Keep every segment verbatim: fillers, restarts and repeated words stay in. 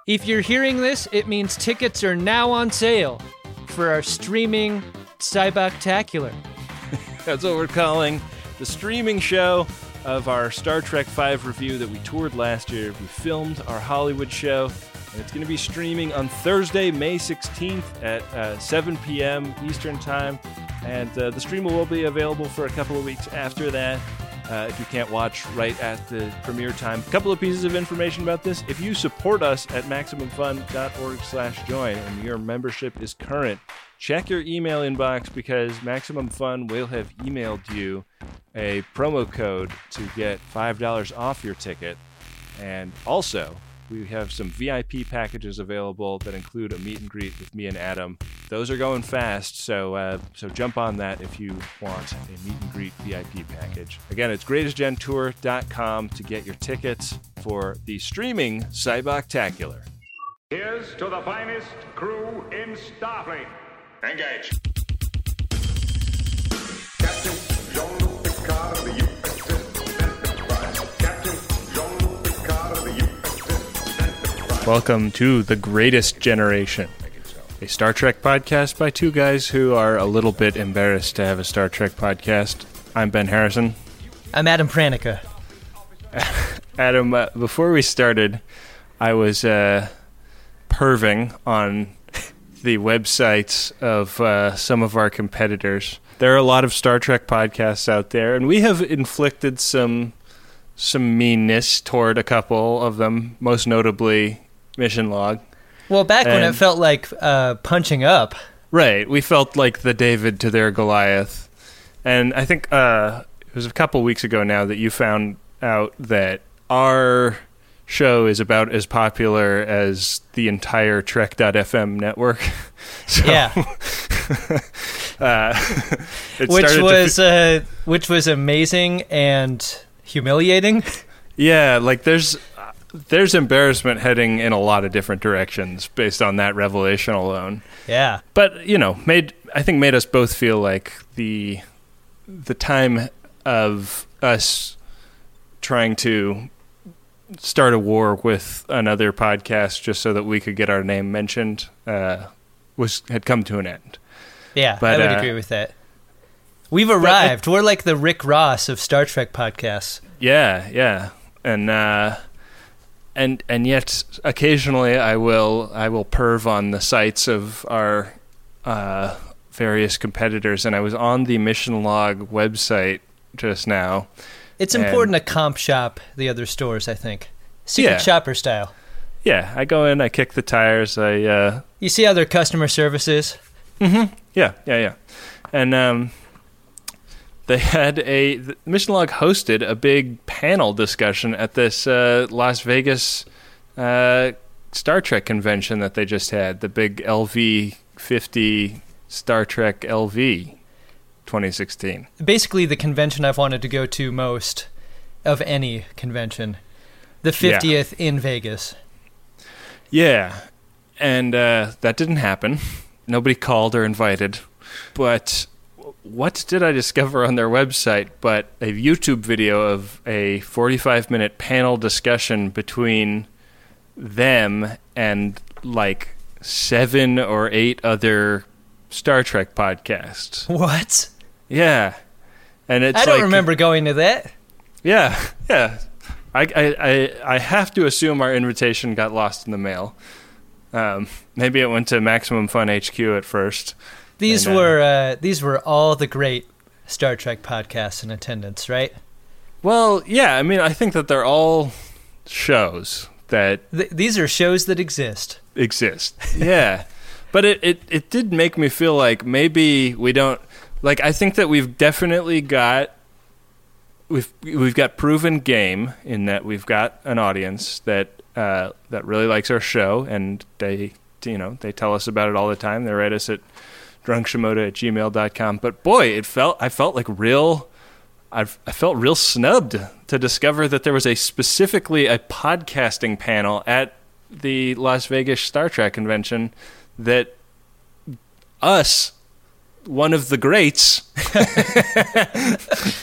If you're hearing this, it means tickets are now on sale for our streaming Cyboctacular. That's what we're calling the streaming show of our Star Trek five review that we toured last year. We filmed our Hollywood show, and it's going to be streaming on Thursday, May sixteenth at uh, seven p.m. Eastern Time. And uh, the stream will be available for a couple of weeks after that. Uh, if you can't watch right at the premiere time. A couple of pieces of information about this. If you support us at MaximumFun.org slash join and your membership is current, check your email inbox because Maximum Fun will have emailed you a promo code to get five dollars off your ticket. And also, we have some V I P packages available that include a meet and greet with me and Adam. Those are going fast, so uh, so jump on that if you want a meet and greet V I P package. Again, it's greatest gen tour dot com to get your tickets for the streaming Cyboctacular. Here's to the finest crew in Starfleet. Engage. Captain Jean-Luc Picard of the U S S Enterprise. Captain Jean-Luc Picard of the U S S Enterprise. Welcome to The Greatest Generation, a Star Trek podcast by two guys who are a little bit embarrassed to have a Star Trek podcast. I'm Ben Harrison. I'm Adam Pranica. Adam, uh, before we started, I was uh, perving on the websites of uh, some of our competitors. There are a lot of Star Trek podcasts out there, and we have inflicted some some meanness toward a couple of them, most notably Mission Log. Well, back and, when it felt like uh, punching up. Right, we felt like the David to their Goliath. And I think uh, it was a couple weeks ago now that you found out that our show is about as popular as the entire Trek dot f m network. So, yeah. uh, which was fi- uh, which was amazing and humiliating. Yeah, like there's there's embarrassment heading in a lot of different directions based on that revelation alone. Yeah. But, you know, made I think made us both feel like the the time of us trying to start a war with another podcast just so that we could get our name mentioned uh, was had come to an end. Yeah, but, I would uh, agree with that. We've arrived. I, We're like the Rick Ross of Star Trek podcasts. Yeah, yeah, and uh, and and yet occasionally I will I will perv on the sites of our uh, various competitors, and I was on the Mission Log website just now. It's and, important to comp shop the other stores, I think. Secret yeah. shopper style. Yeah, I go in, I kick the tires, I... Uh, you see how their customer service is? Mm-hmm. Yeah, yeah, yeah. And um, they had a... The Mission Log hosted a big panel discussion at this uh, Las Vegas uh, Star Trek convention that they just had, the big L V fifty Star Trek L V twenty sixteen. Basically the convention I've wanted to go to most of any convention. The fiftieth yeah. in Vegas. Yeah, and uh, that didn't happen. Nobody called or invited. But what did I discover on their website but a YouTube video of a forty-five minute panel discussion between them and like seven or eight other Star Trek podcasts. What? Yeah. And it's I don't like, remember going to that. Yeah, yeah. I, I, I, I have to assume our invitation got lost in the mail. Um, maybe it went to Maximum Fun H Q at first. These and, uh, were uh, these were all the great Star Trek podcasts in attendance, right? Well, yeah. I mean, I think that they're all shows that... Th- these are shows that exist. Exist, yeah. But it, it, it did make me feel like maybe we don't... Like, I think that we've definitely got... We've we've got proven game in that we've got an audience that uh, that really likes our show, and they you know they tell us about it all the time. They write us at drunkshamoda at gmail dot com. But boy, it felt I felt like real. I I felt real snubbed to discover that there was a specifically a podcasting panel at the Las Vegas Star Trek convention that us, one of the greats.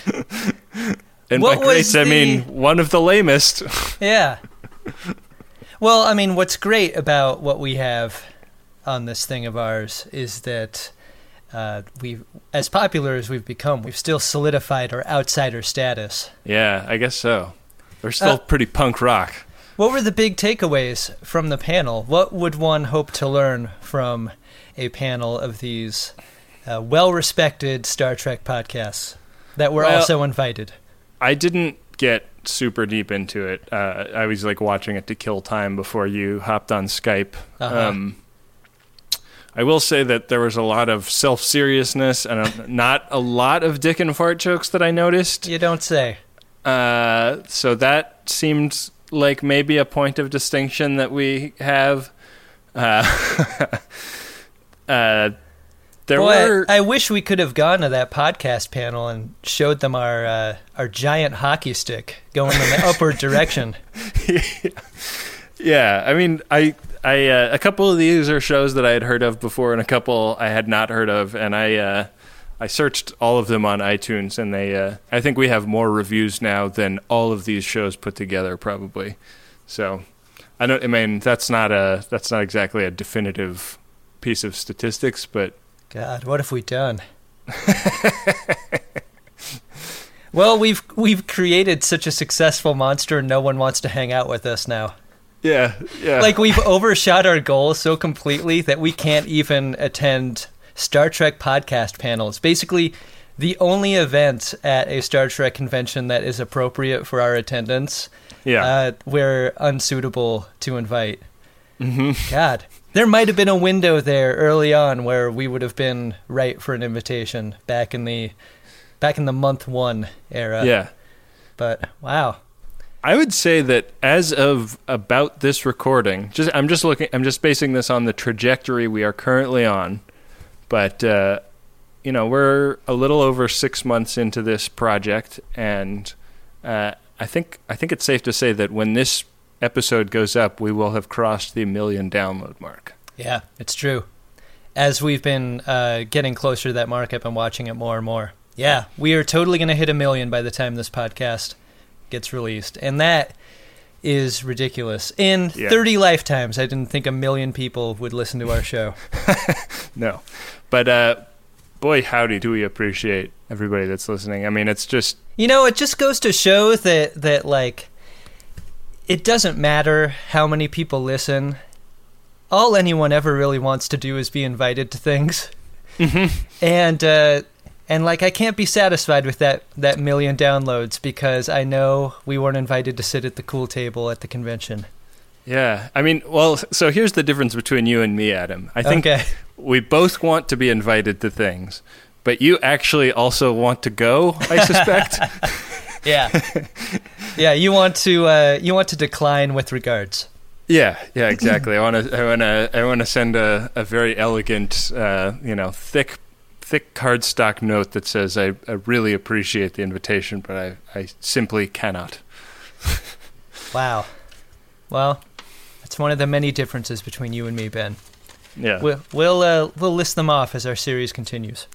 And what by greats, the... I mean one of the lamest. Yeah. Well, I mean, what's great about what we have on this thing of ours is that uh, we, as popular as we've become, we've still solidified our outsider status. Yeah, I guess so. We're still Uh, pretty punk rock. What were the big takeaways from the panel? What would one hope to learn from a panel of these uh, well-respected Star Trek podcasts that were Well, also invited? I didn't get super deep into it. Uh, I was like watching it to kill time before you hopped on Skype. Uh-huh. Um, I will say that there was a lot of self-seriousness and a, not a lot of dick and fart jokes that I noticed. You don't say. Uh, so that seemed like maybe a point of distinction that we have. Uh, uh, there Boy, were. I wish we could have gone to that podcast panel and showed them our uh, our giant hockey stick going in the upward direction. Yeah, I mean, I, I, uh, a couple of these are shows that I had heard of before, and a couple I had not heard of, and I, uh, I searched all of them on iTunes, and they, uh, I think we have more reviews now than all of these shows put together, probably. So, I don't. I mean, that's not a, that's not exactly a definitive piece of statistics, but God, what have we done? Well, we've we've created such a successful monster, no one wants to hang out with us now. yeah, yeah, Like, we've overshot our goal so completely that we can't even attend Star Trek podcast panels. Basically, the only event at a Star Trek convention that is appropriate for our attendance, yeah. uh, we're unsuitable to invite. Mm-hmm. God, there might have been a window there early on where we would have been right for an invitation back in the back in the month one era. Yeah. But wow. I would say that as of about this recording, just I'm just looking, I'm just basing this on the trajectory we are currently on. But uh, you know, we're a little over six months into this project, and uh, I think I think it's safe to say that when this episode goes up, we will have crossed the million download mark. Yeah, it's true. As we've been uh, getting closer to that mark, I've been watching it more and more. Yeah, we are totally going to hit a million by the time this podcast gets released. And that is ridiculous. In Yeah. thirty lifetimes, I didn't think a million people would listen to our show. No. But uh, boy, howdy, do we appreciate everybody that's listening. I mean, it's just... You know, it just goes to show that, that like, it doesn't matter how many people listen. All anyone ever really wants to do is be invited to things. Mm-hmm. And, uh, and like, I can't be satisfied with that, that million downloads because I know we weren't invited to sit at the cool table at the convention. Yeah. I mean, well, so here's the difference between you and me, Adam. I think Okay. we both want to be invited to things, but you actually also want to go, I suspect. Yeah. Yeah, you want to, uh, you want to decline with regards. Yeah, yeah, exactly. I want to, I want to, I want to send a, a very elegant, uh, you know, thick, thick cardstock note that says, I, I really appreciate the invitation, but I, I simply cannot. Wow. Well, that's one of the many differences between you and me, Ben. Yeah. We'll we'll, uh, we'll list them off as our series continues.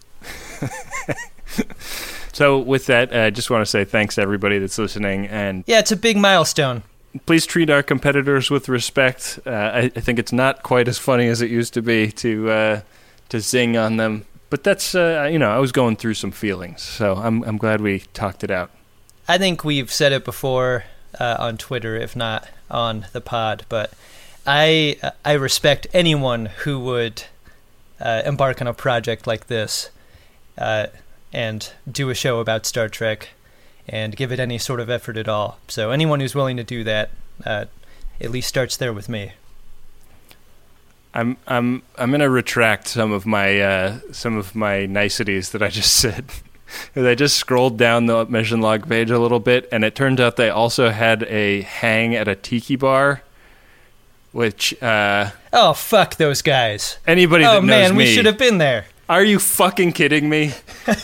So with that, I just want to say thanks to everybody that's listening, and Yeah, it's a big milestone. please treat our competitors with respect. Uh, I, I think it's not quite as funny as it used to be to uh, to zing on them, but that's uh, you know, I was going through some feelings, so I'm I'm glad we talked it out. I think we've said it before uh, on Twitter, if not on the pod, but I I respect anyone who would uh, embark on a project like this uh, and do a show about Star Trek and give it any sort of effort at all. So anyone who's willing to do that uh, at least starts there with me. I'm I'm I'm gonna retract some of my uh, some of my niceties that I just said. I just scrolled down the mission log page a little bit, and it turns out they also had a hang at a tiki bar, which uh, Oh, fuck those guys. anybody Oh, that knows man, me, we should have been there. are you fucking kidding me?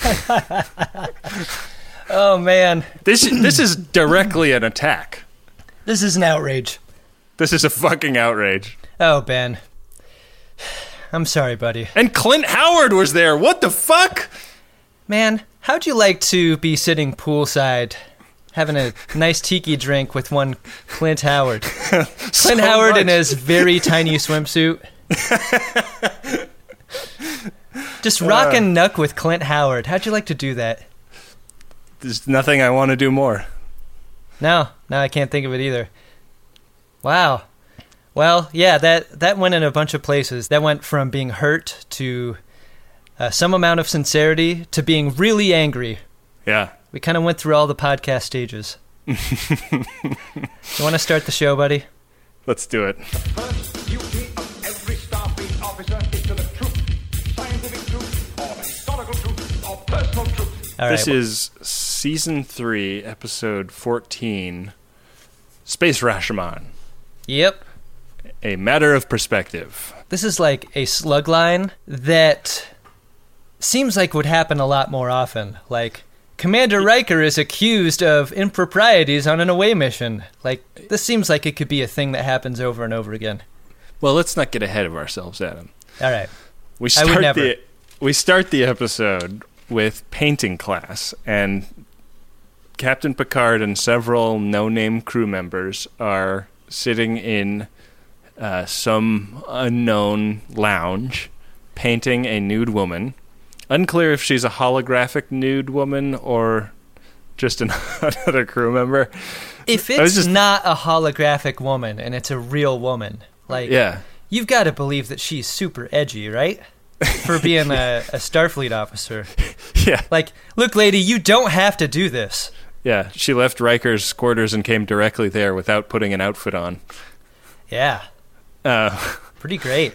Oh, man. This this is directly an attack. This is an outrage. This is a fucking outrage. Oh, Ben. I'm sorry, buddy. And Clint Howard was there. What the fuck? Man, how'd you like to be sitting poolside having a nice tiki drink with one Clint Howard. Clint So Howard much. in his very tiny swimsuit. Just rockin' Nuck with Clint Howard. How'd you like to do that? There's nothing I want to do more. No, no, I can't think of it either. Wow. Well, yeah, that, that went in a bunch of places. That went from being hurt to uh, some amount of sincerity to being really angry. Yeah. We kind of went through all the podcast stages. You want to start the show, buddy? Let's do it. First duty of every Starfleet officer is to the truth. Scientific truth, or historical truth, or personal truth. All This right. is season three, episode fourteen, Space Rashomon, Yep. A Matter of Perspective. This is like a slug line that seems like would happen a lot more often. Like, Commander Riker is accused of improprieties on an away mission. Like, this seems like it could be a thing that happens over and over again. Well, let's not get ahead of ourselves, Adam. All right. We I start would never. the we start the episode with painting class, and Captain Picard and several no-name crew members are sitting in uh, some unknown lounge painting a nude woman. Unclear if she's a holographic nude woman or just an- another crew member. If I was it's just- not a holographic woman and it's a real woman, like, Yeah. you've got to believe that she's super edgy, right? For being a, a Starfleet officer. Yeah. Like, look, lady, you don't have to do this. Yeah. She left Riker's quarters and came directly there without putting an outfit on. Yeah, Uh, pretty great.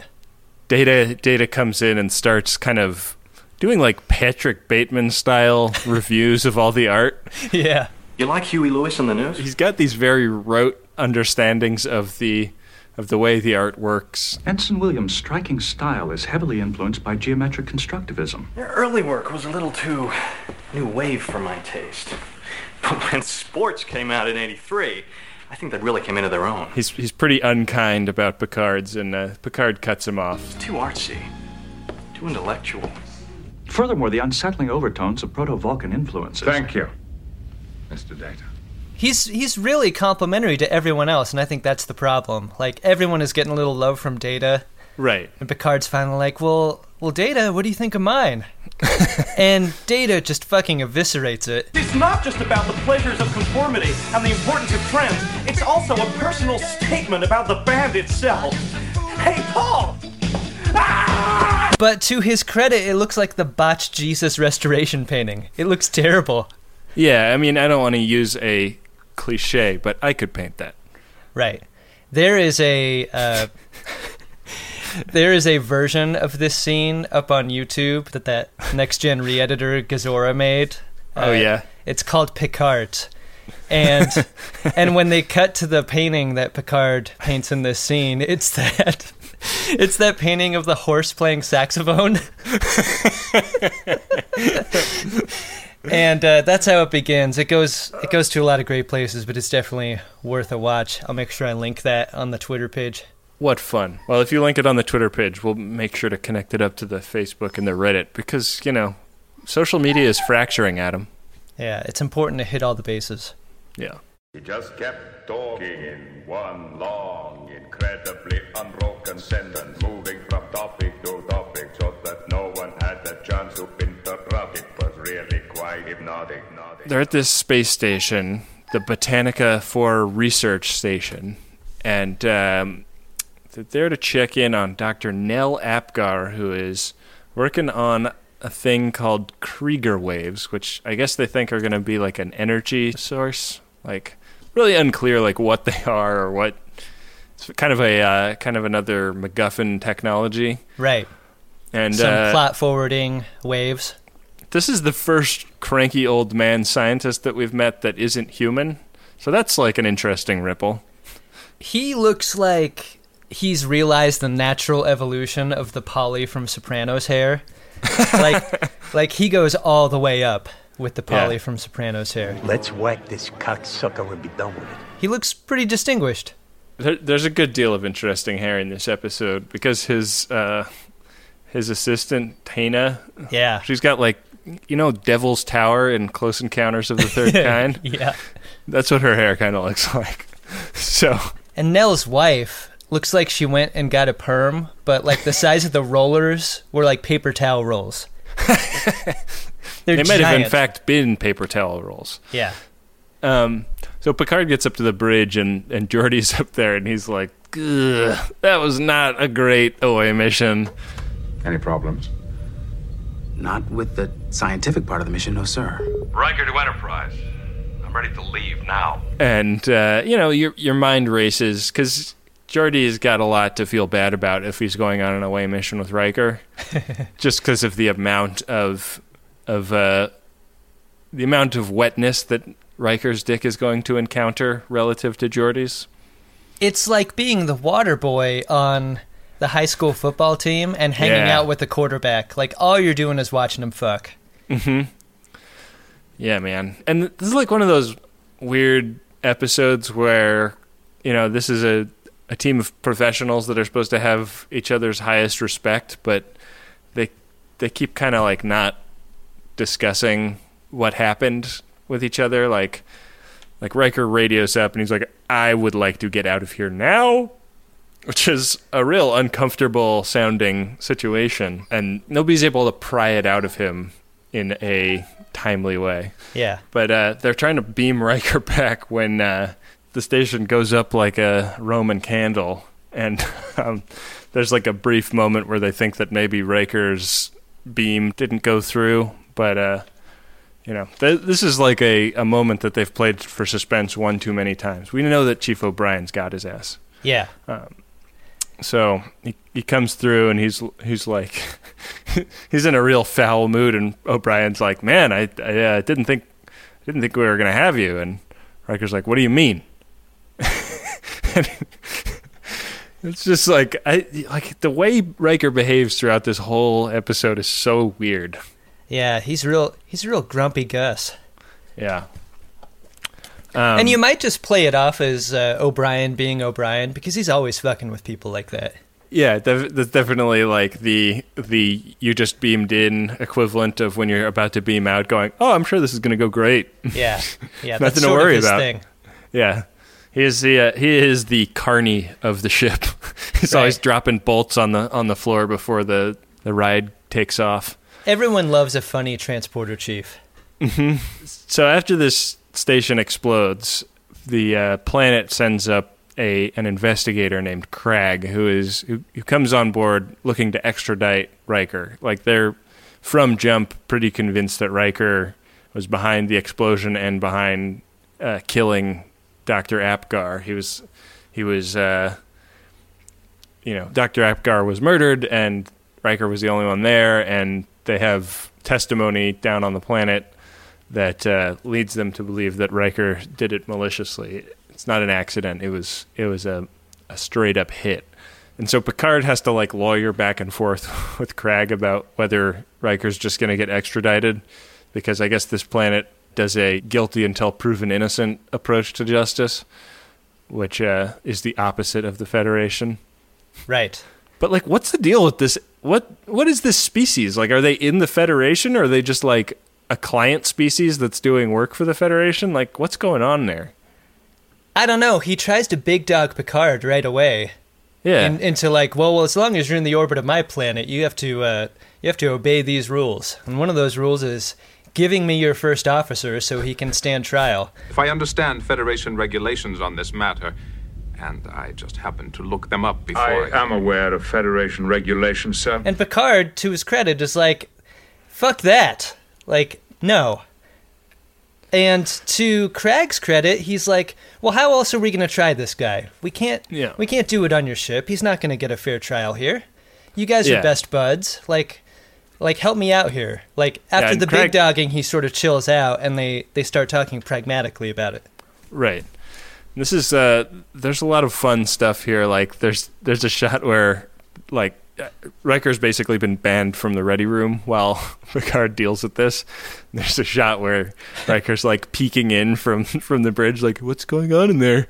Data Data comes in and starts kind of doing like Patrick Bateman style reviews of all the art. Yeah. You like Huey Lewis on the news? He's got these very rote understandings of the of the way the art works. Ensign Williams' striking style is heavily influenced by geometric constructivism. Their early work was a little too new wave for my taste. But when Sports came out in eighty-three, I think they really came into their own. He's he's pretty unkind about Picard's, and uh, Picard cuts him off. It's too artsy, too intellectual. Furthermore, the unsettling overtones of proto-Vulcan influences. Thank you, Mister Data. He's he's really complimentary to everyone else, and I think that's the problem. Like, everyone is getting a little love from Data, Right. and Picard's finally like, well, well, Data, what do you think of mine? And Data just fucking eviscerates it. It's not just about the pleasures of conformity and the importance of trends. It's also a personal statement about the band itself. Hey, Paul! Ah! But to his credit, it looks like the botched Jesus restoration painting. It looks terrible. Yeah, I mean, I don't want to use a cliche, but I could paint that. Right. There is a uh, there is a version of this scene up on YouTube that that next gen re-editor Gazora made. Oh, yeah? It's called Picard. And and when they cut to the painting that Picard paints in this scene, it's that it's that painting of the horse playing saxophone. And uh, that's how it begins. It goes it goes to a lot of great places, but it's definitely worth a watch. I'll make sure I link that on the Twitter page. What fun. Well, if you link it on the Twitter page, we'll make sure to connect it up to the Facebook and the Reddit, because, you know, social media is fracturing, Adam. Yeah, it's important to hit all the bases. Yeah. He just kept talking in one long, incredibly unbroken sentence, moving from topic to topic so that no one had the chance to interrupt. It was really quite hypnotic. They're at this space station, the Botanica four research station, and um, they're there to check in on Doctor Nell Apgar, who is working on a thing called Krieger waves, which I guess they think are going to be like an energy source. Like, really unclear like what they are or what. It's kind of a uh, kind of another MacGuffin technology. Right. And Some uh, plot forwarding waves. this is the first cranky old man scientist that we've met that isn't human. So that's like an interesting ripple. He looks like he's realized the natural evolution of the Polly from Sopranos hair. like, like he goes all the way up with the Polly Yeah. from Sopranos hair. Let's whack this cocksucker and be done with it. He looks pretty distinguished. There, there's a good deal of interesting hair in this episode because his uh, his assistant Tana, Yeah. she's got like you know, Devil's Tower in Close Encounters of the Third Kind? Yeah. That's what her hair kind of looks like. So. And Nell's wife looks like she went and got a perm, but like the size of the rollers were like paper towel rolls. They giant. might have in fact been paper towel rolls. Yeah. Um, so Picard gets up to the bridge, and, and Geordi's up there, and he's like, ugh, that was not a great away mission. Any problems? Not with the scientific part of the mission, no, sir. Riker to Enterprise. I'm ready to leave now. And, uh, you know, your your mind races, because Geordi's got a lot to feel bad about if he's going on an away mission with Riker, just because of the amount of, of uh, the amount of wetness that Riker's dick is going to encounter relative to Geordi's. It's like being the water boy on the high school football team and hanging Yeah. out with the quarterback. Like, all you're doing is watching him fuck. Mm-hmm. Yeah, man. And this is like one of those weird episodes where, you know, this is a, a team of professionals that are supposed to have each other's highest respect, but they they keep kind of like not discussing what happened with each other. Like, like Riker radios up and he's like, I would like to get out of here now, which is a real uncomfortable sounding situation, and nobody's able to pry it out of him in a timely way. Yeah. But uh, they're trying to beam Riker back when uh, the station goes up like a Roman candle, and um, there's like a brief moment where they think that maybe Riker's beam didn't go through, but uh, you know, th- this is like a, a moment that they've played for suspense one too many times. We know that Chief O'Brien's got his ass. Yeah. Um, so he he comes through and he's he's like he's in a real foul mood, and O'Brien's like, man, I I uh, didn't think I didn't think we were gonna have you, and Riker's like, what do you mean? It's just like I like the way Riker behaves throughout this whole episode is so weird. Yeah, he's real. He's a real grumpy Gus. Yeah. Um, And you might just play it off as uh, O'Brien being O'Brien, because he's always fucking with people like that. Yeah, def- that's definitely like the the you just beamed in equivalent of when you're about to beam out, going, "Oh, I'm sure this is going to go great." Yeah, yeah, Nothing that's to sort worry of his about. thing. Yeah, he is the uh, he is the carny of the ship. He's Right. always dropping bolts on the on the floor before the, the ride takes off. Everyone loves a funny transporter chief. Mm-hmm. So after this station explodes, the uh, planet sends up a an investigator named Cragg, who is who, who comes on board looking to extradite Riker. Like, they're from jump pretty convinced that Riker was behind the explosion and behind uh, killing Doctor Apgar. He was he was uh, you know, Doctor Apgar was murdered and Riker was the only one there, and they have testimony down on the planet that uh, leads them to believe that Riker did it maliciously. It's not an accident. It was it was a, a straight up hit. And so Picard has to like lawyer back and forth with Cragg about whether Riker's just going to get extradited, because I guess this planet does a guilty until proven innocent approach to justice, which uh, is the opposite of the Federation. Right. But like, what's the deal with this? What what is this species? Like, are they in the Federation, or are they just like a client species that's doing work for the Federation? Like, what's going on there? I don't know. He tries to big dog Picard right away. Yeah. In, into like, well, well, as long as you're in the orbit of my planet, you have to uh, you have to obey these rules. And one of those rules is giving me your first officer so he can stand trial. If I understand Federation regulations on this matter, and I just happened to look them up before I am aware of Federation regulations, sir. And Picard, to his credit, is like, fuck that. Like, no. And to Craig's credit, he's like, well, how else are we going to try this guy? We can't Yeah. we can't do it on your ship. He's not going to get a fair trial here. You guys Yeah. are best buds. Like, like help me out here. Like, after and the Craig- big dogging, he sort of chills out, and they, they start talking pragmatically about it. Right. This is uh there's a lot of fun stuff here. Like, there's there's a shot where like Riker's basically been banned from the ready room while Picard deals with this. There's a shot where Riker's like peeking in from from the bridge, like, what's going on in there?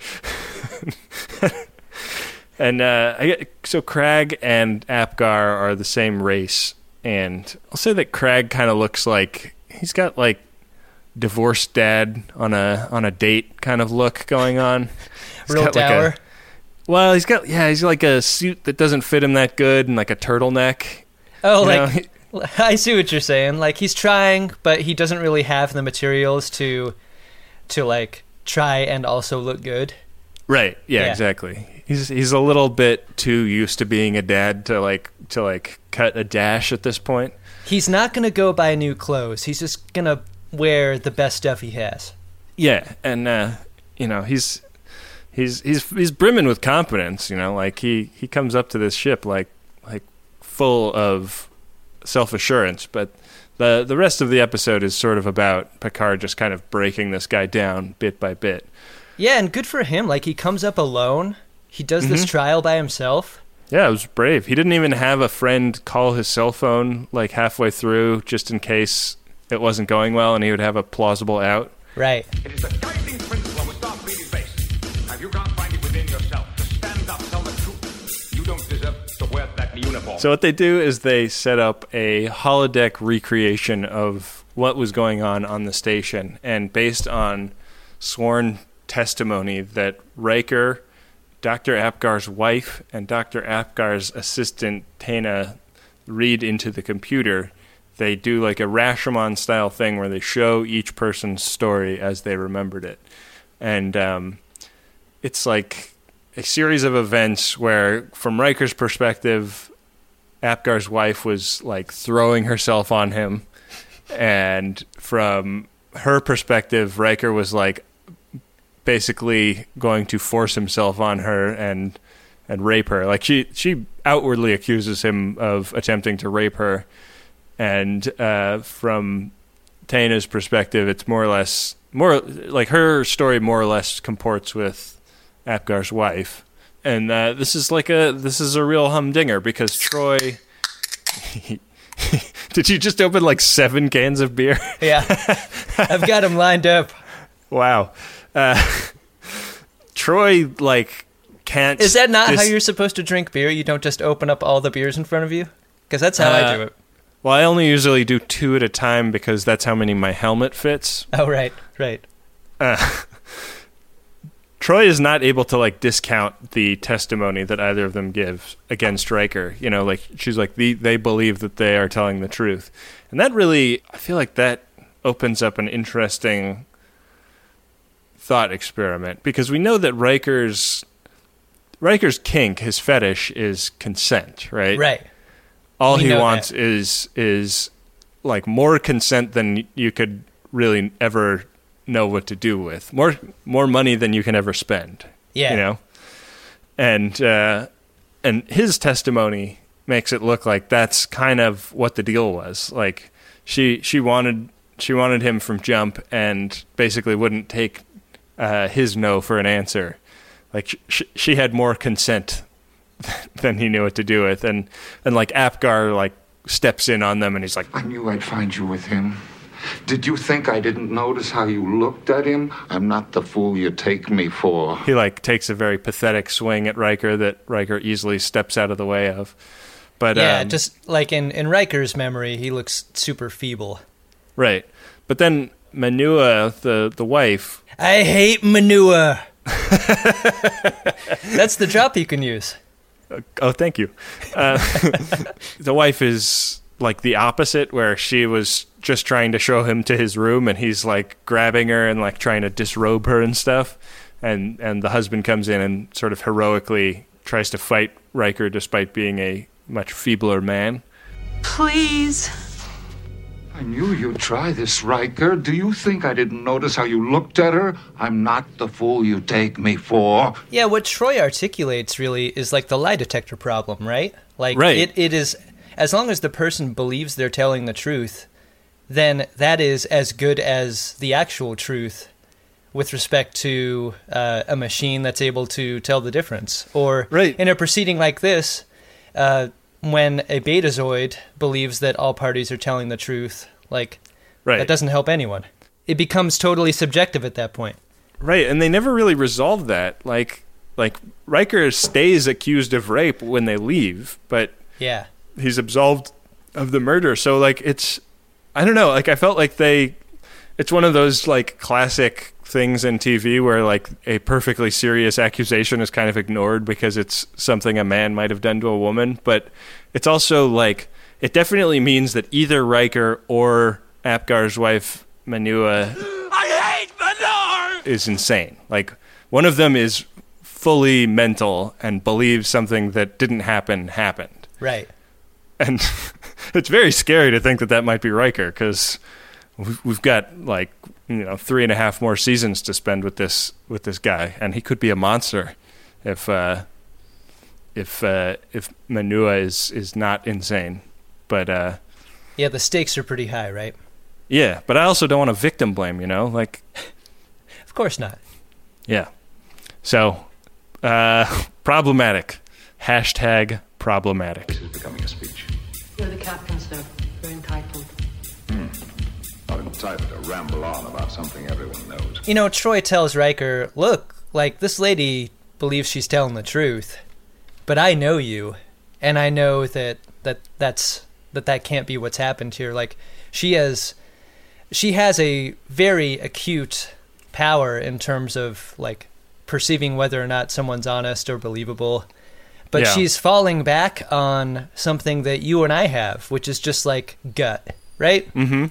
And uh I get, so Cragg and Apgar are the same race and I'll say that Cragg kind of looks like he's got like divorced dad on a on a date kind of look going on. He's Real got dour. Like a, well, he's got yeah, he's got like a suit that doesn't fit him that good and like a turtleneck. Oh, you like know? I see what you're saying. Like he's trying, but he doesn't really have the materials to to like try and also look good. Right. Yeah, Yeah. exactly. He's he's a little bit too used to being a dad to like to like cut a dash at this point. He's not going to go buy new clothes. He's just going to wear the best stuff he has. Yeah, and uh, you know, he's he's he's he's brimming with confidence, you know, like he, he comes up to this ship like like full of self-assurance, but the the rest of the episode is sort of about Picard just kind of breaking this guy down bit by bit. Yeah, and good for him. Like he comes up alone. He does this Mhm. trial by himself. Yeah, it was brave. He didn't even have a friend call his cell phone like halfway through just in case it wasn't going well and he would have a plausible out. Right. It is the guiding principle of a Starfleet is based. Have you not find it within yourself to stand up, tell the truth? You don't deserve to wear that uniform. So what they do is they set up a holodeck recreation of what was going on on the station, and based on sworn testimony that Riker, Doctor Apgar's wife, and Doctor Apgar's assistant Tana read into the computer, they do like a Rashomon-style thing where they show each person's story as they remembered it. And um, it's like a series of events where, from Riker's perspective, Apgar's wife was like throwing herself on him, and from her perspective, Riker was like basically going to force himself on her and and rape her. Like she she outwardly accuses him of attempting to rape her, and uh, from Tana's perspective, it's more or less more like her story more or less comports with Apgar's wife. And uh, this is like a this is a real humdinger because Troy. Did you just open like seven cans of beer? Yeah, I've got him lined up. Wow. Uh, Troy like can't. Is that not dis- how you're supposed to drink beer? You don't just open up all the beers in front of you? Because that's how Uh, I do it. Well, I only usually do two at a time because that's how many my helmet fits. Oh, right, right. Uh, Troy is not able to like discount the testimony that either of them give against Riker. You know, like she's like the, they believe that they are telling the truth, and that really, I feel like that opens up an interesting thought experiment because we know that Riker's Riker's kink, his fetish, is consent, right? Right. All We he know wants that. is is like more consent than you could really ever know what to do with. More more money than you can ever spend. Yeah. You know? And uh, and his testimony makes it look like that's kind of what the deal was. Like she she wanted she wanted him from jump and basically wouldn't take uh, his no for an answer. Like sh- she had more consent than he knew what to do with, and and like Apgar like steps in on them and he's like, I knew I'd find you with him. Did you think I didn't notice how you looked at him? I'm not the fool you take me for. he like takes a very pathetic swing at Riker that Riker easily steps out of the way of. But yeah, um, just like in, in Riker's memory, he looks super feeble. right. But then Manua, the the wife, I hate manure. That's the drop you can use. uh, oh, thank you. Uh, the wife is like the opposite, where she was just trying to show him to his room, and he's like grabbing her and like trying to disrobe her and stuff. And and the husband comes in and sort of heroically tries to fight Riker despite being a much feebler man. Please. I knew you'd try this, Riker. Do you think I didn't notice how you looked at her? I'm not the fool you take me for. Yeah, what Troy articulates really is like the lie detector problem, right? Like Right. it, it is, as long as the person believes they're telling the truth, then that is as good as the actual truth with respect to uh, a machine that's able to tell the difference. Or right. in a proceeding like this, uh, when a Betazoid believes that all parties are telling the truth, like, Right. that doesn't help anyone. It becomes totally subjective at that point. Right, and they never really resolved that. Like, like Riker stays accused of rape when they leave, but Yeah. he's absolved of the murder. So like it's I don't know, like I felt like they it's one of those like classic things in T V where like a perfectly serious accusation is kind of ignored because it's something a man might have done to a woman, but it's also like it definitely means that either Riker or Apgar's wife Manua I hate Manor! is insane. Like one of them is fully mental and believes something that didn't happen happened. Right. And it's very scary to think that that might be Riker because we've got like you know three and a half more seasons to spend with this with this guy, and he could be a monster if uh, if uh, if Manua is is not insane. But uh, yeah, the stakes are pretty high, right? Yeah, but I also don't want to victim blame. You know, like of course not. Yeah. So uh, problematic. Hashtag problematic. This is becoming a speech. You're the captain, sir. You're entitled. Hmm. Not entitled to ramble on about something everyone knows. You know, Troy tells Riker, look, like, this lady believes she's telling the truth, but I know you, and I know that, that that's that that can't be what's happened here. Like, she has she has a very acute power in terms of, like, perceiving whether or not someone's honest or believable. But yeah. She's falling back on something that you and I have, which is just like gut, right? Mm-hmm.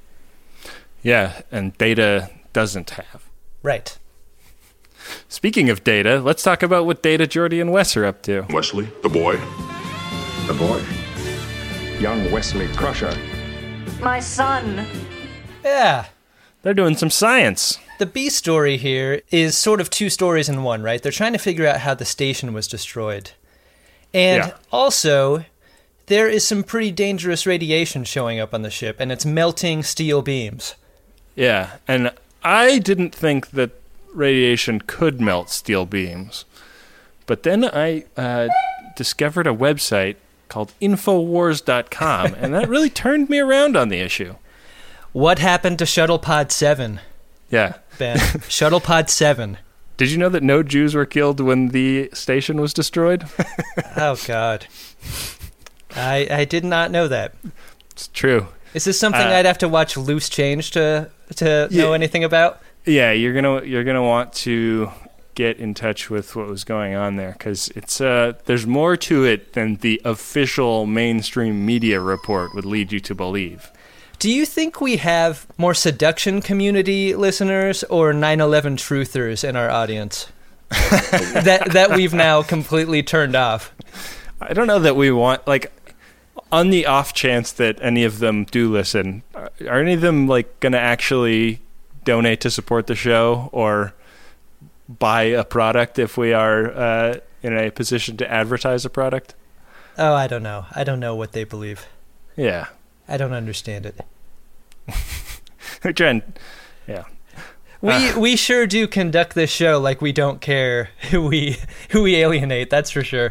Yeah, and Data doesn't have. Right. Speaking of Data, let's talk about what Data, Geordi, and Wes are up to. Wesley, the boy. The boy. Young Wesley Crusher. My son. Yeah. They're doing some science. The B story here is sort of two stories in one, right? They're trying to figure out how the station was destroyed. And yeah. Also, there is some pretty dangerous radiation showing up on the ship, and it's melting steel beams. Yeah, and I didn't think that radiation could melt steel beams. But then I uh, discovered a website called Infowars dot com, and that really turned me around on the issue. What happened to Shuttle Pod seven? Yeah. Ben, Shuttle Pod seven. Did you know that no Jews were killed when the station was destroyed? Oh, God. I I did not know that. It's true. Is this something uh, I'd have to watch Loose Change to to yeah, know anything about? Yeah, you're gonna you're gonna want to get in touch with what was going on there because it's uh there's more to it than the official mainstream media report would lead you to believe. Do you think we have more seduction community listeners or nine eleven truthers in our audience that that we've now completely turned off? I don't know that we want, like, on the off chance that any of them do listen, are any of them, like, going to actually donate to support the show or buy a product if we are uh, in a position to advertise a product? Oh, I don't know. I don't know what they believe. Yeah. I don't understand it. We're trying, yeah. We uh, we sure do conduct this show like we don't care who we who we alienate. That's for sure.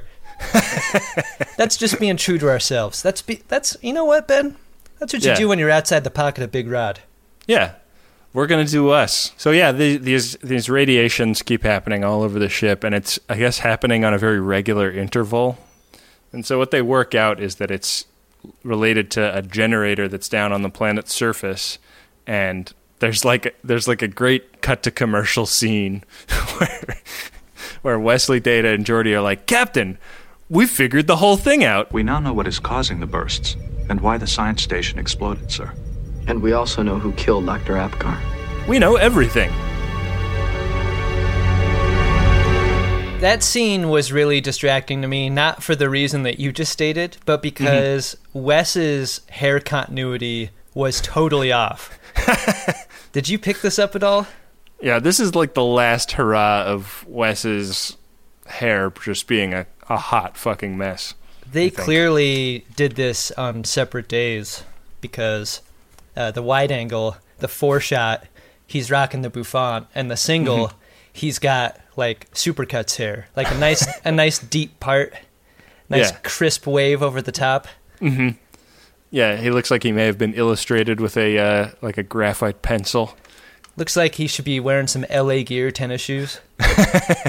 That's just being true to ourselves. That's be that's you know what, Ben? That's what you yeah. do when you're outside the pocket of Big Rod. Yeah, we're gonna do us. So yeah, the, these these radiations keep happening all over the ship, and it's I guess happening on a very regular interval. And so what they work out is that it's related to a generator that's down on the planet's surface, and there's like there's like a great cut to commercial scene where where Wesley, Data, and Geordi are like, Captain, we figured the whole thing out. We now know what is causing the bursts and why the science station exploded, sir. And we also know who killed Doctor Apgar. We know everything. That scene was really distracting to me, not for the reason that you just stated, but because mm-hmm. Wes's hair continuity was totally off. Did you pick this up at all? Yeah, this is like the last hurrah of Wes's hair just being a, a hot fucking mess. They clearly did this on separate days because uh, the wide angle, the four shot, he's rocking the bouffant, and the single, mm-hmm. he's got like Supercuts hair, like a nice a nice deep part, nice yeah. crisp wave over the top. Mm-hmm. Yeah, he looks like he may have been illustrated with a uh, like a graphite pencil. Looks like he should be wearing some L A Gear tennis shoes.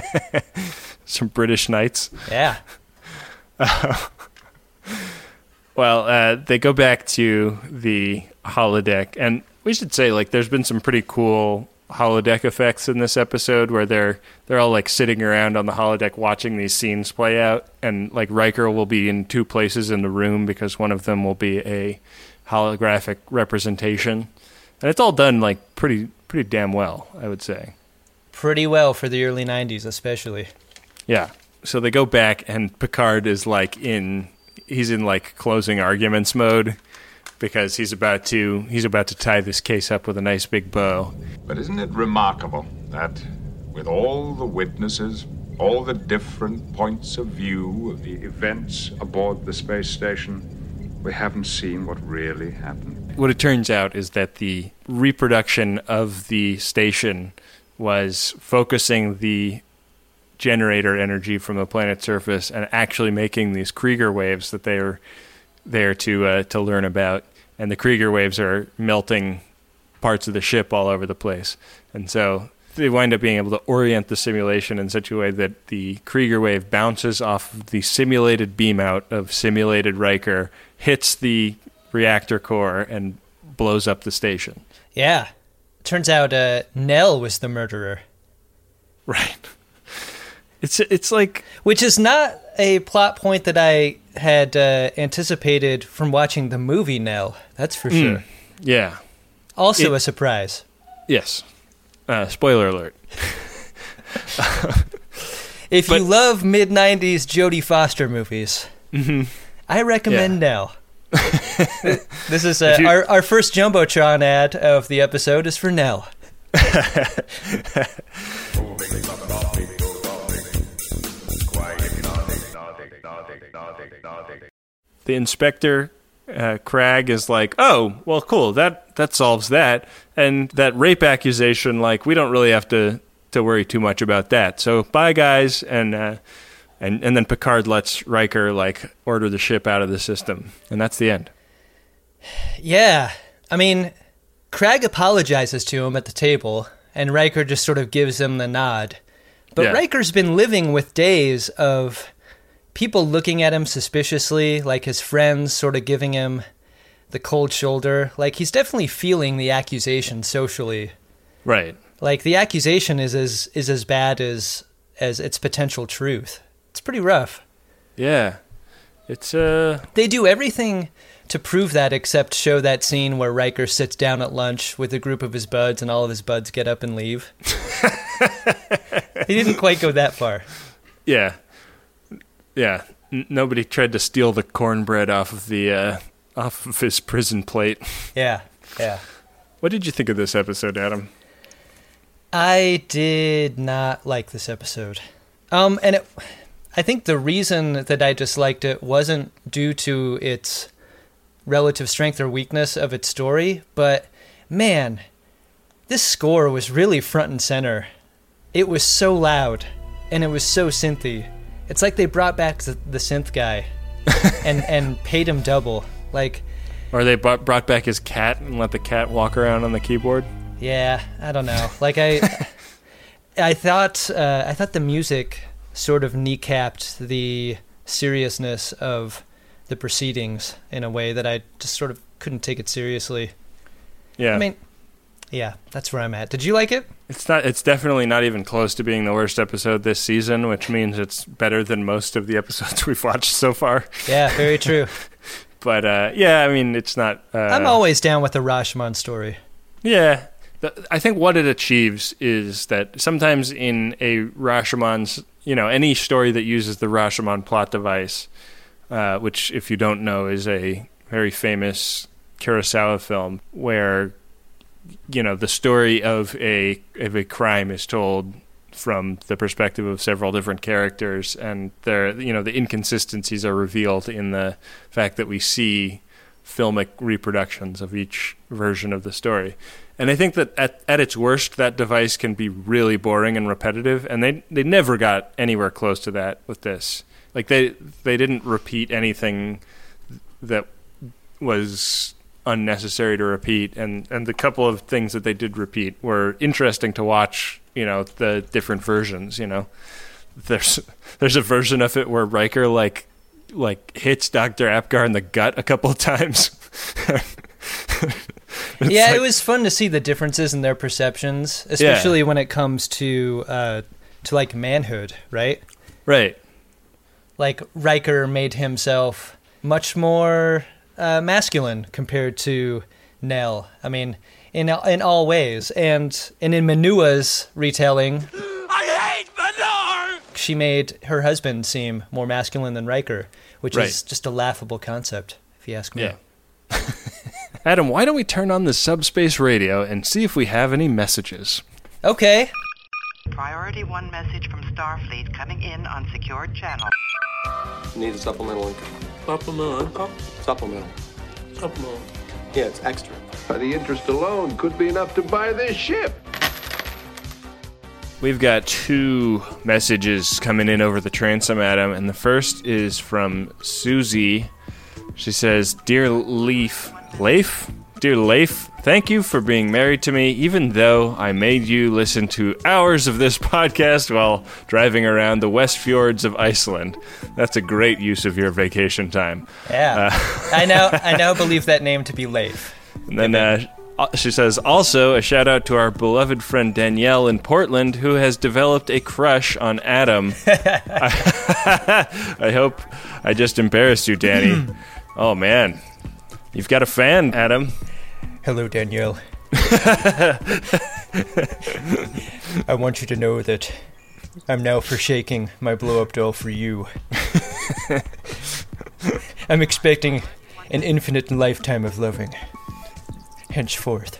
Some British Knights. Yeah. Uh, Well, uh, they go back to the holodeck, and we should say, like, there's been some pretty cool holodeck effects in this episode where they're they're all like sitting around on the holodeck watching these scenes play out, and like Riker will be in two places in the room because one of them will be a holographic representation, and it's all done like pretty pretty damn well, I would say. Pretty well for the early nineties, especially. Yeah. So they go back, and Picard is like in he's in like closing arguments mode, because he's about to he's about to tie this case up with a nice big bow. But isn't it remarkable that with all the witnesses, all the different points of view of the events aboard the space station, we haven't seen what really happened? What it turns out is that the reproduction of the station was focusing the generator energy from the planet's surface and actually making these Krieger waves that they are there to uh, to learn about. And the Krieger waves are melting parts of the ship all over the place. And so they wind up being able to orient the simulation in such a way that the Krieger wave bounces off of the simulated beam out of simulated Riker, hits the reactor core, and blows up the station. Yeah. Turns out uh, Nell was the murderer. Right. It's it's like... Which is not a plot point that I had uh, anticipated from watching the movie Nell. That's for sure. Mm, yeah. Also it, a surprise. Yes. Uh, spoiler alert. If but, you love mid-nineties Jodie Foster movies, mm-hmm. I recommend yeah. Nell. This is uh, you, our, our first Jumbotron ad of the episode is for Nell. The inspector, uh, Cragg, is like, oh, well, cool, that, that solves that. And that rape accusation, like, we don't really have to, to worry too much about that. So, bye, guys. And, uh, and, and then Picard lets Riker, like, order the ship out of the system. And that's the end. Yeah. I mean, Cragg apologizes to him at the table, and Riker just sort of gives him the nod. But yeah. Riker's been living with days of people looking at him suspiciously, like his friends sort of giving him the cold shoulder. Like, he's definitely feeling the accusation socially. Right. Like, the accusation is as is as bad as as its potential truth. It's pretty rough. Yeah. It's, uh... They do everything to prove that except show that scene where Riker sits down at lunch with a group of his buds and all of his buds get up and leave. He didn't quite go that far. Yeah. Yeah, N- nobody tried to steal the cornbread off of the uh, off of his prison plate. Yeah, yeah. What did you think of this episode, Adam? I did not like this episode. Um, and it, I think the reason that I disliked it wasn't due to its relative strength or weakness of its story, but man, this score was really front and center. It was so loud, and it was so synthy. It's like they brought back the, the synth guy and, and paid him double. Like, or they brought, brought back his cat and let the cat walk around on the keyboard. Yeah, I don't know. Like I, I thought uh, I thought the music sort of kneecapped the seriousness of the proceedings in a way that I just sort of couldn't take it seriously. Yeah. I mean, yeah, that's where I'm at. Did you like it? It's not. It's definitely not even close to being the worst episode this season, which means it's better than most of the episodes we've watched so far. Yeah, very true. But uh, yeah, I mean, it's not. Uh, I'm always down with the Rashomon story. Yeah, the, I think what it achieves is that sometimes in a Rashomon's, you know, any story that uses the Rashomon plot device, uh, which, if you don't know, is a very famous Kurosawa film where, you know, the story of a of a crime is told from the perspective of several different characters, and there, you know, the inconsistencies are revealed in the fact that we see filmic reproductions of each version of the story. And I think that at at its worst, that device can be really boring and repetitive, and they they never got anywhere close to that with this. Like they they didn't repeat anything that was unnecessary to repeat, and and the couple of things that they did repeat were interesting to watch. You know, the different versions. You know, there's there's a version of it where Riker like like hits Doctor Apgar in the gut a couple of times. Yeah, like, it was fun to see the differences in their perceptions, especially yeah. when it comes to uh, to like manhood, right? Right. Like Riker made himself much more uh, masculine compared to Nell. I mean, in in all ways, and and in Manua's retelling, I hate Manure. She made her husband seem more masculine than Riker, which right. is just a laughable concept, if you ask me. Yeah. Adam, why don't we turn on the subspace radio and see if we have any messages? Okay. Priority one message from Starfleet coming in on secured channel. Need a supplemental income. Supplemental income? Supplemental. Supplemental. Yeah, it's extra. By the interest alone could be enough to buy this ship. We've got two messages coming in over the transom, Adam, and the first is from Susie. She says, Dear Leaf, Leif? Dear Leif, thank you for being married to me, even though I made you listen to hours of this podcast while driving around the West Fjords of Iceland. That's a great use of your vacation time. Yeah, uh, I now I now believe that name to be Leif. And then uh, she says, also a shout out to our beloved friend Danielle in Portland, who has developed a crush on Adam. I, I hope I just embarrassed you, Danny. Oh, man. You've got a fan, Adam. Hello, Danielle. I want you to know that I'm now forsaking my blow-up doll for you. I'm expecting an infinite lifetime of loving. Henceforth.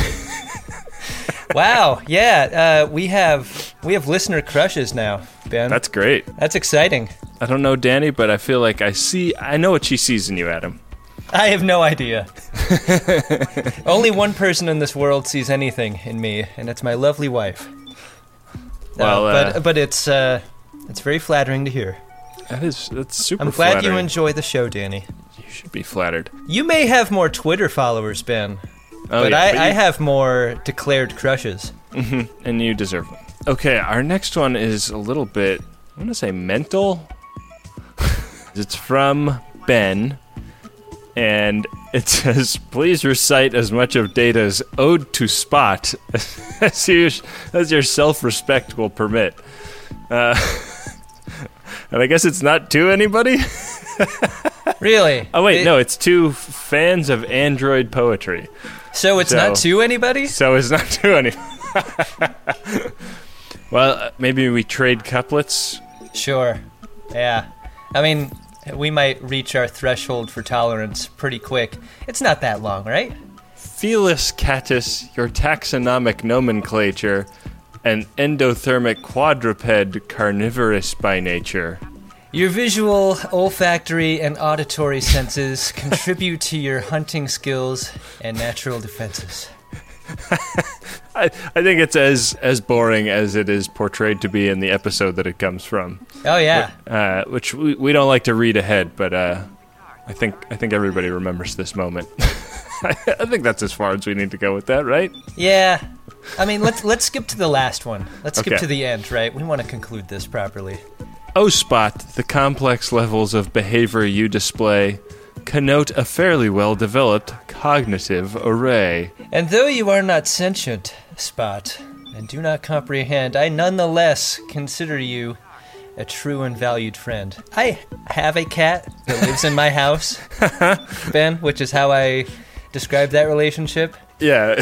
Wow, yeah, uh, we have we have listener crushes now, Ben. That's great. That's exciting. I don't know Danny, but I feel like I see, I know what she sees in you, Adam. I have no idea. Only one person in this world sees anything in me, and it's my lovely wife. Well, uh, uh, but but it's uh, it's very flattering to hear. That is that's super. I'm glad flattering. you enjoy the show, Danny. You should be flattered. You may have more Twitter followers, Ben, oh, but, yeah, I, but you... I have more declared crushes. Mm-hmm. And you deserve them. Okay, our next one is a little bit, I want to say mental. It's from Ben, and it says, please recite as much of Data's Ode to Spot as, you, as your self-respect will permit. Uh, and I guess it's not to anybody? Really? Oh, wait, it, no, it's to fans of android poetry. So it's so, not to anybody? So it's not to anybody. Well, uh, maybe we trade couplets? Sure. Yeah. I mean, we might reach our threshold for tolerance pretty quick. It's not that long, right? Felis catus, your taxonomic nomenclature, an endothermic quadruped carnivorous by nature. Your visual, olfactory, and auditory senses contribute to your hunting skills and natural defenses. I, I think it's as as boring as it is portrayed to be in the episode that it comes from. Oh yeah, But, uh, which we, we don't like to read ahead, but uh, I think I think everybody remembers this moment. I think that's as far as we need to go with that, right? Yeah, I mean let's let's skip to the last one. Let's skip Okay. to the end, right? We want to conclude this properly. Oh, Spot, the complex levels of behavior you display connote a fairly well-developed cognitive array. And though you are not sentient, Spot, and do not comprehend, I nonetheless consider you a true and valued friend. I have a cat that lives in my house, Ben, which is how I describe that relationship. Yeah.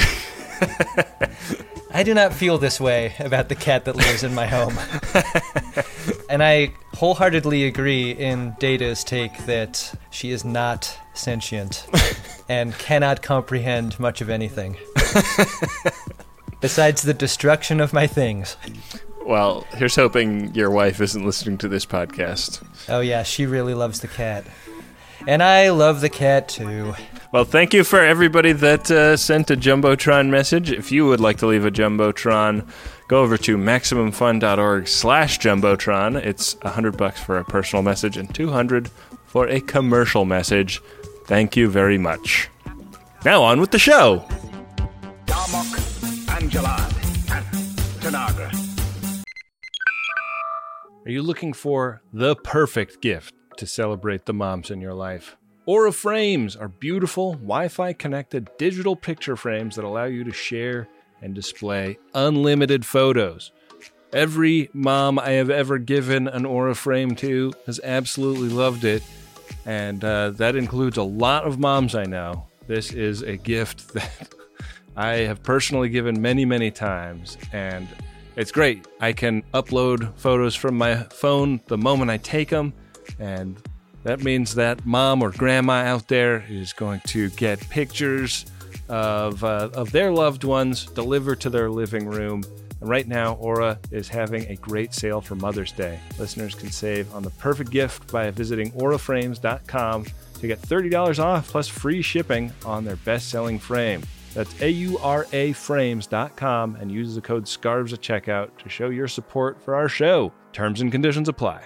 I do not feel this way about the cat that lives in my home. And I wholeheartedly agree in Data's take that she is not sentient and cannot comprehend much of anything. Besides the destruction of my things. Well, here's hoping your wife isn't listening to this podcast. Oh yeah, she really loves the cat. And I love the cat too. Well, thank you for everybody that uh, sent a Jumbotron message. If you would like to leave a Jumbotron, go over to MaximumFun.org slash Jumbotron. It's one hundred bucks for a personal message and two hundred for a commercial message. Thank you very much. Now on with the show. Darmok, Angelad, and Tanagra. Are you looking for the perfect gift to celebrate the moms in your life. Aura Frames are beautiful, Wi-Fi connected digital picture frames that allow you to share and display unlimited photos. Every mom I have ever given an Aura Frame to has absolutely loved it, and uh, that includes a lot of moms I know. This is a gift that I have personally given many, many times, and it's great. I can upload photos from my phone the moment I take them, and that means that mom or grandma out there is going to get pictures of uh, of their loved ones delivered to their living room. And right now, Aura is having a great sale for Mother's Day. Listeners can save on the perfect gift by visiting aura frames dot com to get thirty dollars off plus free shipping on their best-selling frame. That's A U R A frames dot com and use the code SCARVES at checkout to show your support for our show. Terms and conditions apply.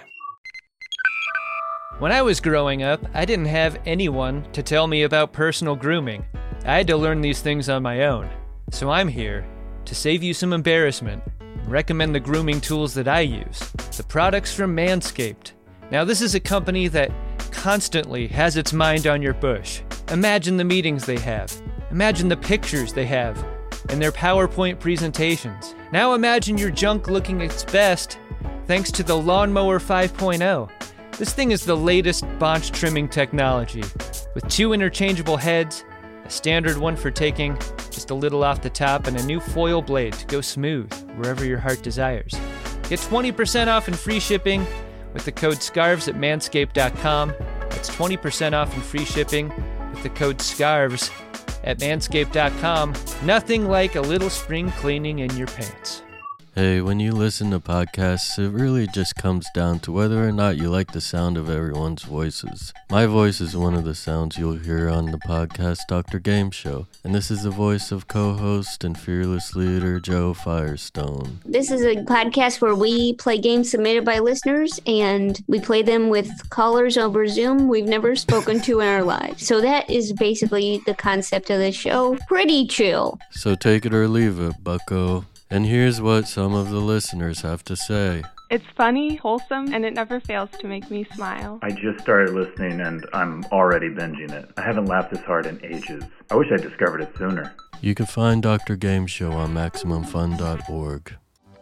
When I was growing up, I didn't have anyone to tell me about personal grooming. I had to learn these things on my own. So I'm here to save you some embarrassment and recommend the grooming tools that I use, the products from Manscaped. Now, this is a company that constantly has its mind on your bush. Imagine the meetings they have. Imagine the pictures they have and their PowerPoint presentations. Now imagine your junk looking its best thanks to the Lawnmower five point oh. This thing is the latest bonch trimming technology with two interchangeable heads, a standard one for taking just a little off the top, and a new foil blade to go smooth wherever your heart desires. Get twenty percent off and free shipping with the code SCARVES at manscaped dot com. That's twenty percent off and free shipping with the code SCARVES at manscaped dot com. Nothing like a little spring cleaning in your pants. Hey, when you listen to podcasts, it really just comes down to whether or not you like the sound of everyone's voices. My voice is one of the sounds you'll hear on the podcast Doctor Game Show, and this is the voice of co-host and fearless leader Joe Firestone. This is a podcast where we play games submitted by listeners, and we play them with callers over Zoom we've never spoken to in our lives. So that is basically the concept of the show. Pretty chill. So take it or leave it, bucko. And here's what some of the listeners have to say. It's funny, wholesome, and it never fails to make me smile. I just started listening and I'm already binging it. I haven't laughed this hard in ages. I wish I discovered it sooner. You can find Doctor Game Show on maximum fun dot org.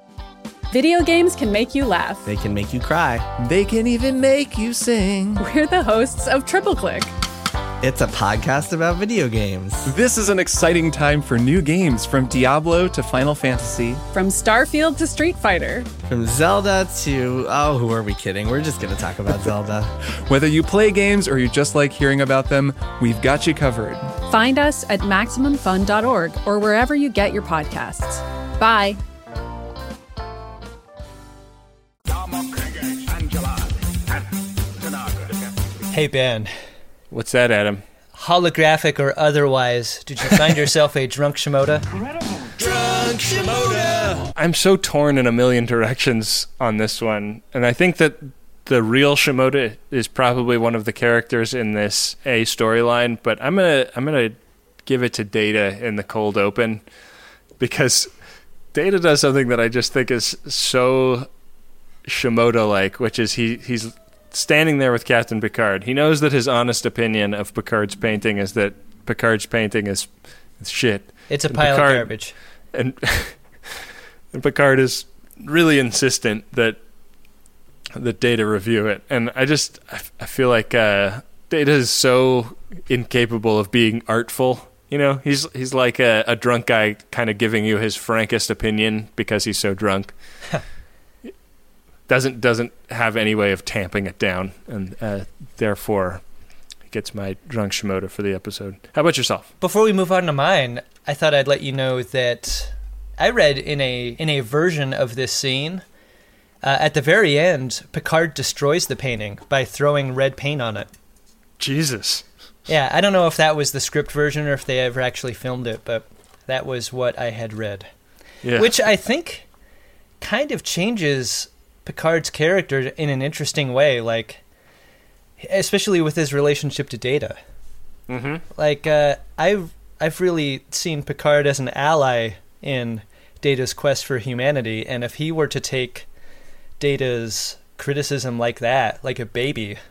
Video games can make you laugh. They can make you cry. They can even make you sing. We're the hosts of Triple Click. It's a podcast about video games. This is an exciting time for new games, from Diablo to Final Fantasy. From Starfield to Street Fighter. From Zelda to... oh, who are we kidding? We're just going to talk about Zelda. Whether you play games or you just like hearing about them, we've got you covered. Find us at maximum fun dot org or wherever you get your podcasts. Bye. Hey, Ben. What's that, Adam? Holographic or otherwise, did you find yourself a drunk Shimoda? Drunk Shimoda! I'm so torn in a million directions on this one, and I think that the real Shimoda is probably one of the characters in this A storyline, but I'm gonna I'm gonna give it to Data in the cold open, because Data does something that I just think is so Shimoda-like, which is he he's standing there with Captain Picard. He knows that his honest opinion of Picard's painting is that Picard's painting is, is shit. It's a and pile Picard, of garbage. And, and Picard is really insistent that that Data review it. And I just, I, I feel like uh, Data is so incapable of being artful. You know, he's he's like a, a drunk guy kind of giving you his frankest opinion because he's so drunk. Doesn't doesn't have any way of tamping it down, and uh, therefore gets my drunk Shimoda for the episode. How about yourself? Before we move on to mine, I thought I'd let you know that I read in a in a version of this scene, uh, at the very end, Picard destroys the painting by throwing red paint on it. Jesus. Yeah, I don't know if that was the script version or if they ever actually filmed it, but that was what I had read. Yeah. Which I think kind of changes Picard's character in an interesting way, like especially with his relationship to Data. Mm-hmm. Like uh, I've I've really seen Picard as an ally in Data's quest for humanity, and if he were to take Data's criticism like that, like a baby,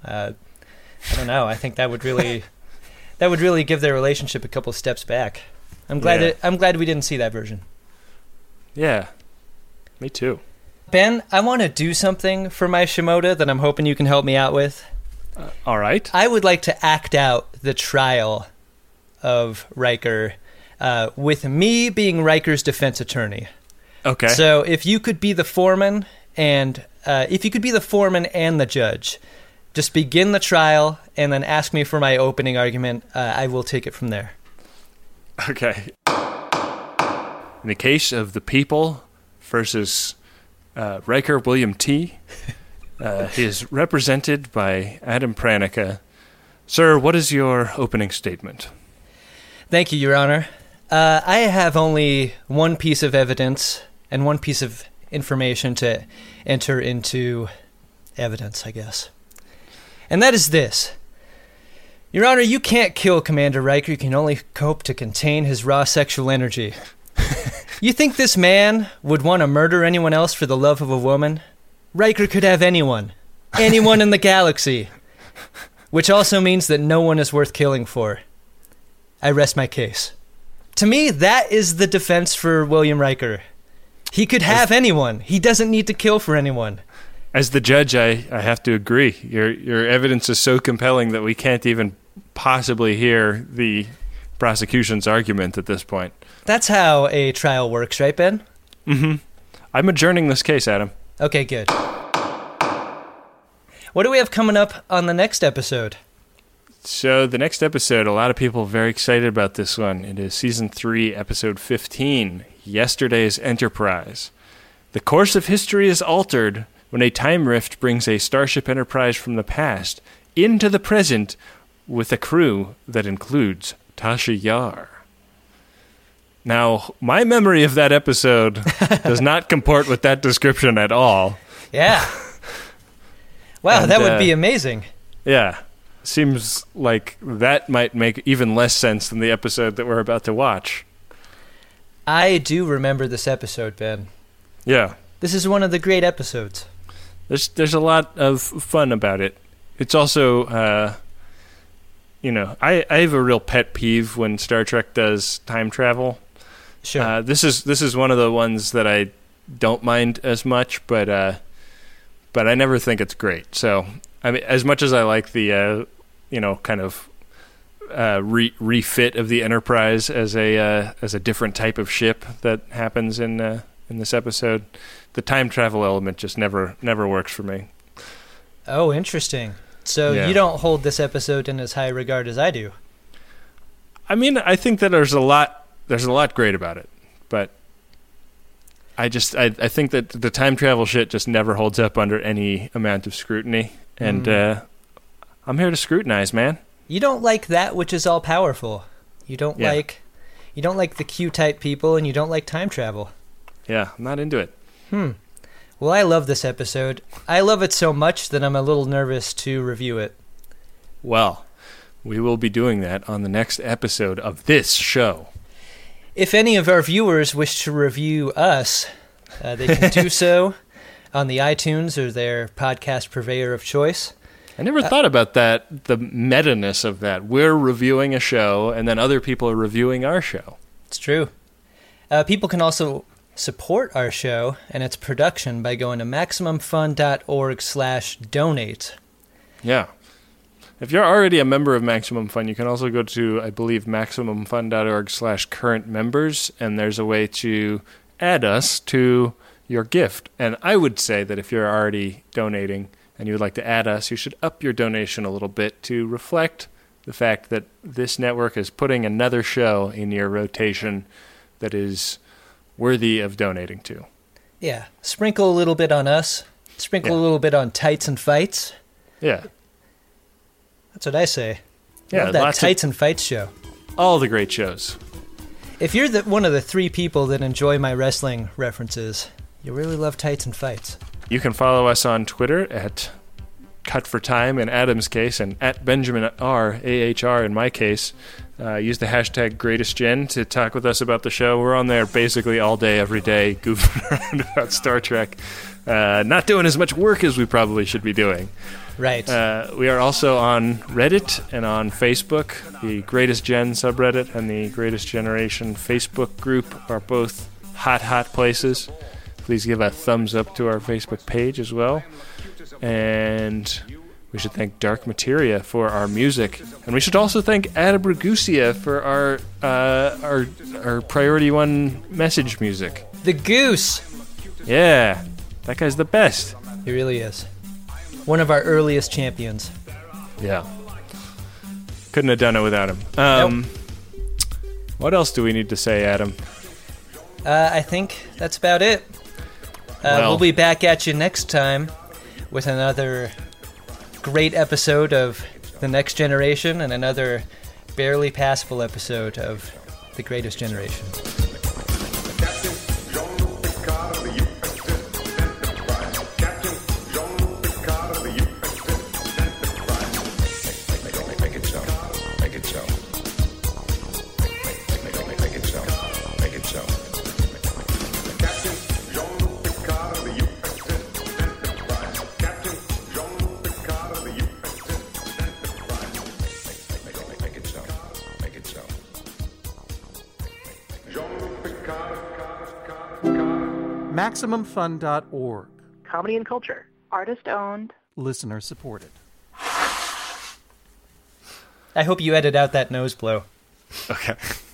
Uh, I don't know. I think that would really that would really give their relationship a couple steps back. I'm glad Yeah. that I'm glad we didn't see that version. Yeah, me too. Ben, I want to do something for my Shimoda that I'm hoping you can help me out with. Uh, all right. I would like to act out the trial of Riker uh, with me being Riker's defense attorney. Okay. So if you could be the foreman and uh, if you could be the foreman and the judge, just begin the trial and then ask me for my opening argument. Uh, I will take it from there. Okay. In the case of the people versus uh, Riker William T., uh, he is represented by Adam Pranica. Sir, what is your opening statement? Thank you, Your Honor. Uh, I have only one piece of evidence and one piece of information to enter into evidence, I guess. And that is this. Your Honor, you can't kill Commander Riker. You can only hope to contain his raw sexual energy. You think this man would want to murder anyone else for the love of a woman? Riker could have anyone. Anyone in the galaxy. Which also means that no one is worth killing for. I rest my case. To me, that is the defense for William Riker. He could have As, anyone. He doesn't need to kill for anyone. As the judge, I, I have to agree. Your your evidence is so compelling that we can't even possibly hear the prosecution's argument at this point. That's how a trial works, right, Ben? Mm-hmm. I'm adjourning this case, Adam. Okay, good. What do we have coming up on the next episode? So the next episode, a lot of people are very excited about this one. It is Season three, Episode fifteen, Yesterday's Enterprise. The course of history is altered when a time rift brings a Starship Enterprise from the past into the present with a crew that includes Tasha Yar. Now, my memory of that episode does not comport with that description at all. Yeah. Wow, and, that would uh, be amazing. Yeah. Seems like that might make even less sense than the episode that we're about to watch. I do remember this episode, Ben. Yeah. This is one of the great episodes. There's there's a lot of fun about it. It's also, uh, you know, I, I have a real pet peeve when Star Trek does time travel. Sure. Uh, this is this is one of the ones that I don't mind as much, but uh, but I never think it's great. So, I mean, as much as I like the, uh, you know, kind of uh, re- refit of the Enterprise as a uh, as a different type of ship that happens in uh, in this episode, the time travel element just never never works for me. Oh, interesting. So yeah. You don't hold this episode in as high regard as I do. I mean, I think that there's a lot there's a lot great about it, but I just I, I think that the time travel shit just never holds up under any amount of scrutiny, and mm. uh, I'm here to scrutinize, man. You don't like that which is all powerful. You don't yeah. like you don't like the Q-type people, and you don't like time travel. Yeah, I'm not into it. Hmm. Well, I love this episode. I love it so much that I'm a little nervous to review it. Well, we will be doing that on the next episode of this show. If any of our viewers wish to review us, uh, they can do so on the iTunes or their podcast purveyor of choice. I never uh, thought about that, the meta-ness of that. We're reviewing a show, and then other people are reviewing our show. It's true. Uh, people can also support our show and its production by going to MaximumFun.org slash donate. Yeah. If you're already a member of Maximum Fun, you can also go to, I believe, MaximumFun.org slash current members, and there's a way to add us to your gift. And I would say that if you're already donating and you would like to add us, you should up your donation a little bit to reflect the fact that this network is putting another show in your rotation that is worthy of donating to. Yeah. Sprinkle a little bit on us. Sprinkle yeah. a little bit on Tights and Fights. Yeah. That's what I say. Yeah, love that Tights and Fights show. All the great shows. If you're the, one of the three people that enjoy my wrestling references, you really love Tights and Fights. You can follow us on Twitter at Cut for Time in Adam's case, and at Benjamin R, A H R in my case. Uh, use the hashtag GreatestGen to talk with us about the show. We're on there basically all day, every day, goofing around about Star Trek. Uh, not doing as much work as we probably should be doing. Right. Uh, we are also on Reddit and on Facebook. The Greatest Gen subreddit and the Greatest Generation Facebook group are both hot, hot places. Please give a thumbs up to our Facebook page as well. And we should thank Dark Materia for our music. And we should also thank Ada Bragusia for our, uh, our, our Priority One message music. The Goose! Yeah, that guy's the best. He really is. One of our earliest champions. Yeah. Couldn't have done it without him. Um, nope. What else do we need to say, Adam? Uh, I think that's about it. Uh, well, we'll be back at you next time with another great episode of The Next Generation and another barely passable episode of The Greatest Generation. Maximum Fun dot org. Comedy and culture. Artist owned. Listener supported. I hope you edit out that nose blow. Okay.